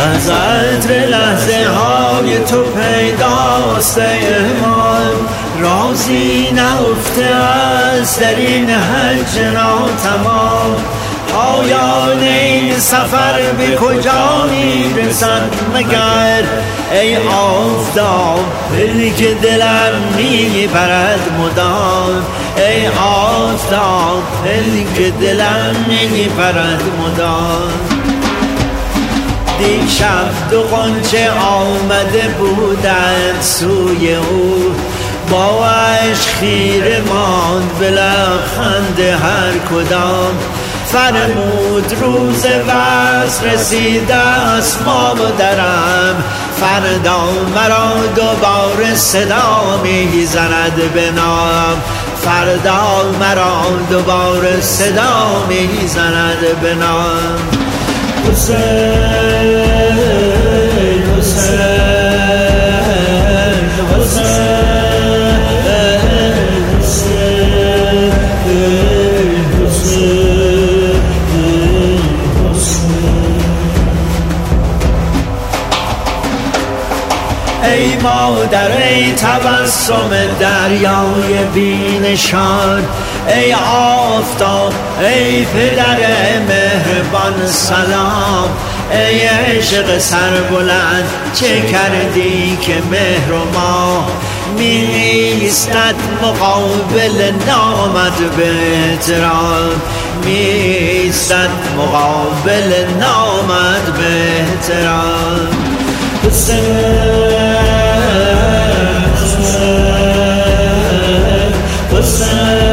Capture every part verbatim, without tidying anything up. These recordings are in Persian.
از عطر لحظه های تو پیداست ایمان، رازی نهفته است در این حج ناتمام. پایان این سفر به کجا میرسد مگر ای آفتاب، که دلم میپرد مدام. ای آفتاب، که دلم میپرد مدام. دیشب دو غنچه آمده بودند سوی او، با عشق خیره ماند به لبخند هر کدام. فرمود روز وصل رسیده است ما و درم، فردا مرا دوباره صدا می زند به نام. فردا مرا دوباره صدا می زند به نام. حسین حسین حسین ای مادر، ای تبسم دریای بی‌نشان، ای آفتاب، ای پدر مهربان سلام. ای عشق سربلند چه کردی که مهر و ماه می ایستد مقابل نامت به احترام. می ایستد مقابل نامت به احترام. حسین حسین حسین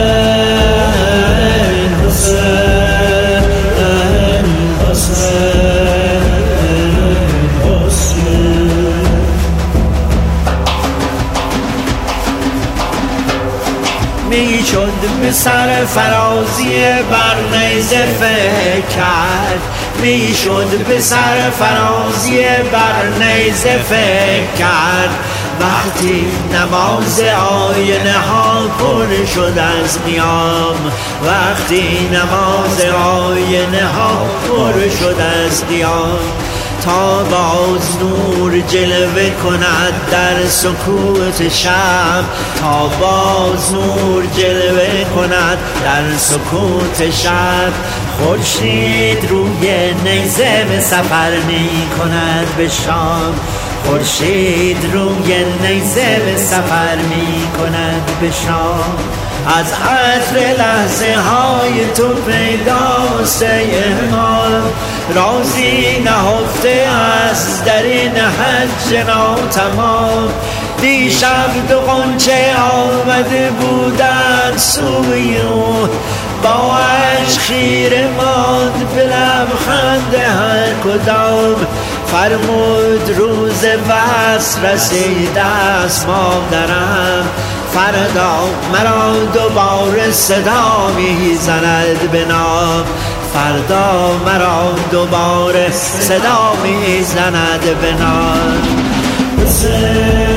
می شد به سر فرازی بر نیزه فکر کرد، می شد به سر فرازی بر نیزه فکر کرد. وقتی نماز آینه ها پر شد از قیام، وقتی نماز آینه ها پر شد از قیام. تا باز نور جلوه کند در سکوت شب، تا باز نور جلوه کند در سکوت شب. خورشید روی نیزه به سفر می کند به شام، خورشید روی نیزه به سفر می کند به شام. از عطر لحظه های تو پیداست ایمان، رازی نهفته است در این حج ناتمام. دیشب دو غنچه آمده بودند سوی او، با عشق خیره ماند به لبخند هر کدام. فرمود روز وصل رسیده است مادرم، فردا مرا دوباره صدا می زند به نام. فردا مرا دوباره صدا می زند به نام.